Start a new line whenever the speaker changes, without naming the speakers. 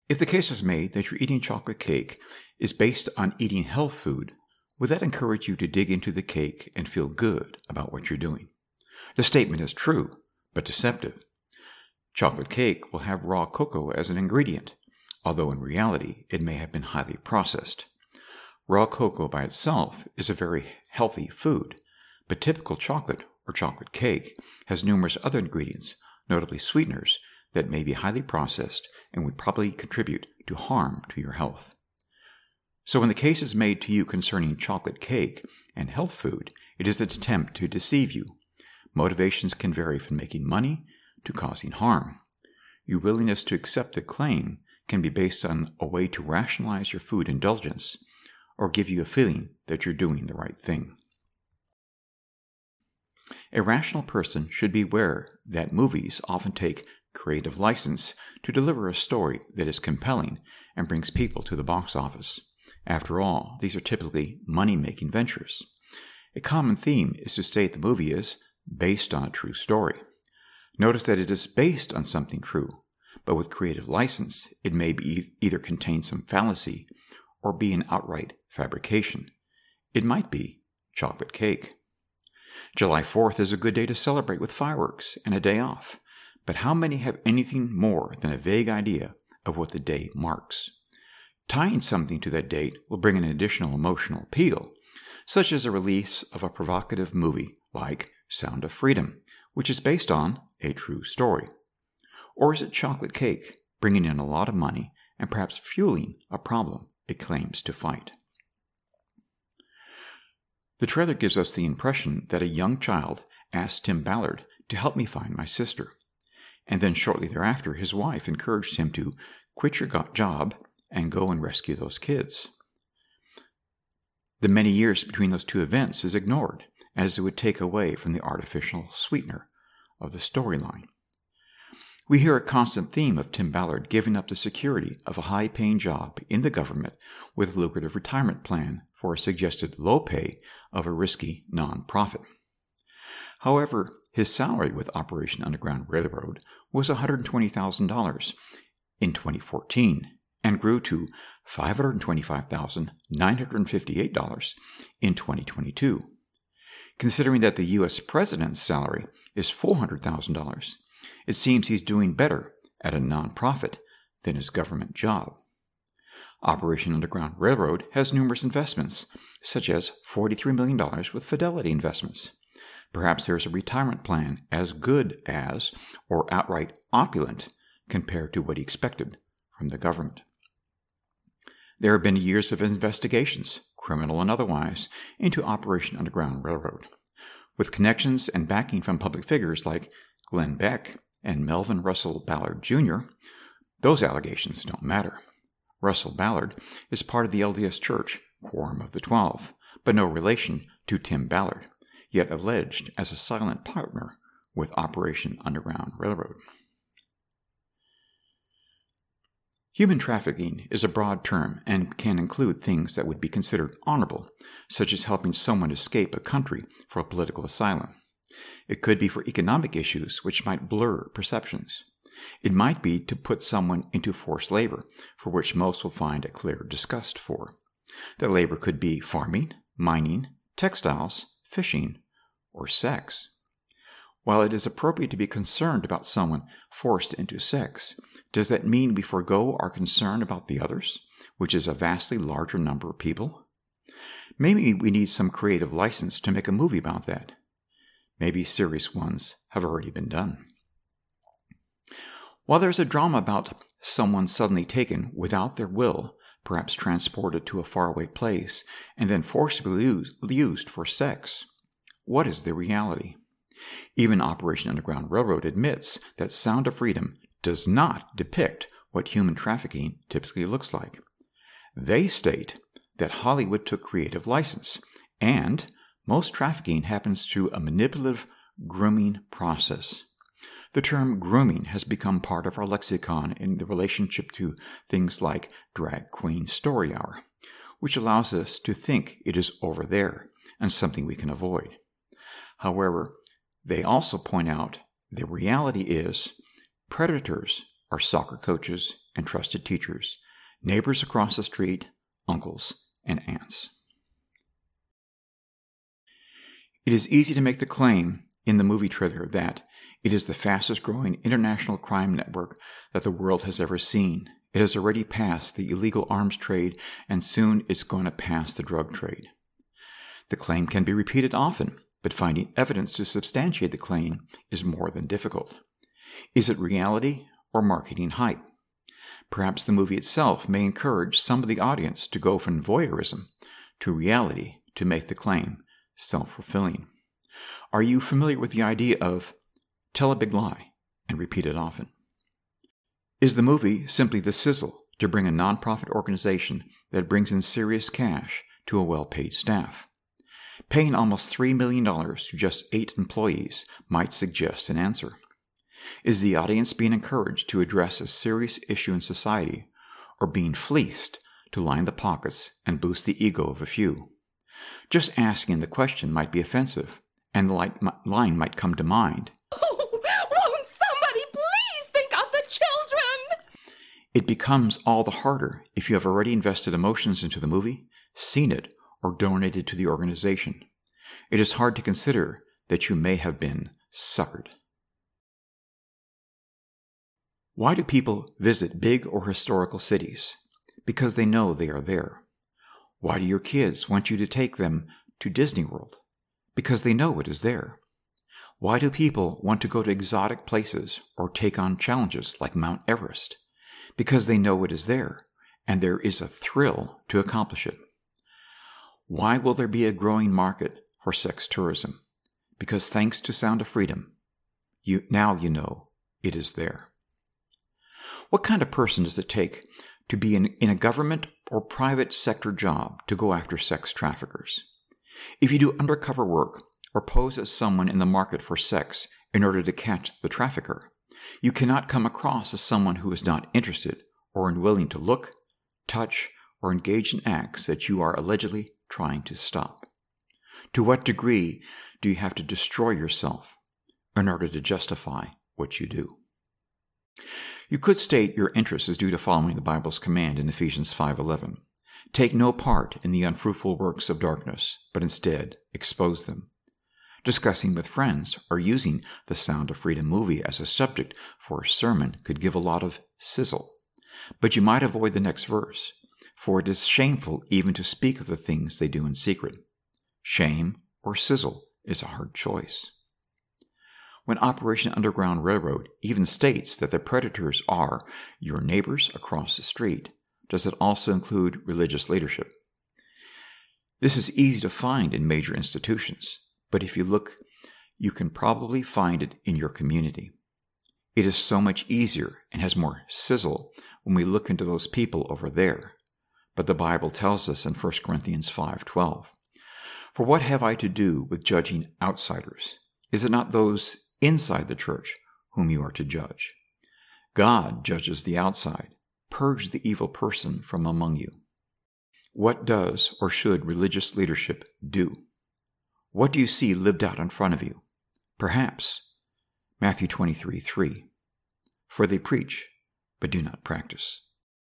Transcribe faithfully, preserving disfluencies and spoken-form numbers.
If the case is made that your eating chocolate cake is based on eating health food, would that encourage you to dig into the cake and feel good about what you're doing? The statement is true, but deceptive. Chocolate cake will have raw cocoa as an ingredient, although in reality it may have been highly processed. Raw cocoa by itself is a very healthy food, but typical chocolate or chocolate cake has numerous other ingredients, notably sweeteners, that may be highly processed and would probably contribute to harm to your health. So when the case is made to you concerning chocolate cake and health food, it is an attempt to deceive you. Motivations can vary from making money to causing harm. Your willingness to accept the claim can be based on a way to rationalize your food indulgence or give you a feeling that you're doing the right thing. A rational person should be aware that movies often take creative license to deliver a story that is compelling and brings people to the box office. After all, these are typically money-making ventures. A common theme is to state the movie is based on a true story. Notice that it is based on something true, but with creative license, it may be either contain some fallacy or be an outright fabrication. It might be chocolate cake. July fourth is a good day to celebrate with fireworks and a day off, but how many have anything more than a vague idea of what the day marks? Tying something to that date will bring an additional emotional appeal, such as a release of a provocative movie like Sound of Freedom, which is based on a true story. Or is it chocolate cake, bringing in a lot of money and perhaps fueling a problem it claims to fight? The trailer gives us the impression that a young child asked Tim Ballard to help me find my sister, and then shortly thereafter his wife encouraged him to quit your job and go and rescue those kids. The many years between those two events is ignored, as it would take away from the artificial sweetener of the storyline. We hear a constant theme of Tim Ballard giving up the security of a high-paying job in the government with a lucrative retirement plan for a suggested low pay of a risky non-profit. However, his salary with Operation Underground Railroad was one hundred twenty thousand dollars in twenty fourteen and grew to five hundred twenty-five thousand nine hundred fifty-eight dollars in twenty twenty-two. Considering that the U S president's salary is four hundred thousand dollars, it seems he's doing better at a nonprofit than his government job. Operation Underground Railroad has numerous investments, such as forty-three million dollars with Fidelity Investments. Perhaps there's a retirement plan as good as, or outright opulent, compared to what he expected from the government. There have been years of investigations, criminal and otherwise, into Operation Underground Railroad. With connections and backing from public figures like Glenn Beck and Melvin Russell Ballard Junior, those allegations don't matter. Russell Ballard is part of the L D S Church, Quorum of the Twelve, but no relation to Tim Ballard, yet alleged as a silent partner with Operation Underground Railroad. Human trafficking is a broad term and can include things that would be considered honorable, such as helping someone escape a country for a political asylum. It could be for economic issues which might blur perceptions. It might be to put someone into forced labor, for which most will find a clear disgust for. The labor could be farming, mining, textiles, fishing, or sex. While it is appropriate to be concerned about someone forced into sex, does that mean we forego our concern about the others, which is a vastly larger number of people? Maybe we need some creative license to make a movie about that. Maybe serious ones have already been done. While there's a drama about someone suddenly taken without their will, perhaps transported to a faraway place, and then forcibly used, used for sex, what is the reality? Even Operation Underground Railroad admits that Sound of Freedom does not depict what human trafficking typically looks like. They state that Hollywood took creative license, and most trafficking happens through a manipulative grooming process. The term grooming has become part of our lexicon in the relationship to things like drag queen story hour, which allows us to think it is over there and something we can avoid. However, they also point out the reality is predators are soccer coaches and trusted teachers, neighbors across the street, uncles, and aunts. It is easy to make the claim in the movie trailer that it is the fastest growing international crime network that the world has ever seen. It has already passed the illegal arms trade, and soon it's going to pass the drug trade. The claim can be repeated often, but finding evidence to substantiate the claim is more than difficult. Is it reality or marketing hype? Perhaps the movie itself may encourage some of the audience to go from voyeurism to reality to make the claim self-fulfilling. Are you familiar with the idea of tell a big lie and repeat it often? Is the movie simply the sizzle to bring a nonprofit organization that brings in serious cash to a well-paid staff? Paying almost three million dollars to just eight employees might suggest an answer. Is the audience being encouraged to address a serious issue in society, or being fleeced to line the pockets and boost the ego of a few? Just asking the question might be offensive, and the line might come to mind.
Oh, won't somebody please think of the children?
It becomes all the harder if you have already invested emotions into the movie, seen it, or donated to the organization. It is hard to consider that you may have been suckered. Why do people visit big or historical cities? Because they know they are there. Why do your kids want you to take them to Disney World? Because they know it is there. Why do people want to go to exotic places or take on challenges like Mount Everest? Because they know it is there, and there is a thrill to accomplish it. Why will there be a growing market for sex tourism? Because thanks to Sound of Freedom, you now you know it is there. What kind of person does it take to be in, in a government or private sector job to go after sex traffickers? If you do undercover work or pose as someone in the market for sex in order to catch the trafficker, you cannot come across as someone who is not interested or unwilling to look, touch, or engage in acts that you are allegedly trying to stop. To what degree do you have to destroy yourself in order to justify what you do? You could state your interest is due to following the Bible's command in Ephesians five eleven. Take no part in the unfruitful works of darkness, but instead expose them. Discussing with friends or using the Sound of Freedom movie as a subject for a sermon could give a lot of sizzle. But you might avoid the next verse, for it is shameful even to speak of the things they do in secret. Shame or sizzle is a hard choice. When Operation Underground Railroad even states that the predators are your neighbors across the street, does it also include religious leadership? This is easy to find in major institutions, but if you look, you can probably find it in your community. It is so much easier and has more sizzle when we look into those people over there. But the Bible tells us in First Corinthians five twelve, "For what have I to do with judging outsiders? Is it not those inside the church whom you are to judge? God judges the outside. Purge the evil person from among you." What does or should religious leadership do? What do you see lived out in front of you? Perhaps Matthew twenty-three three, "For they preach, but do not practice."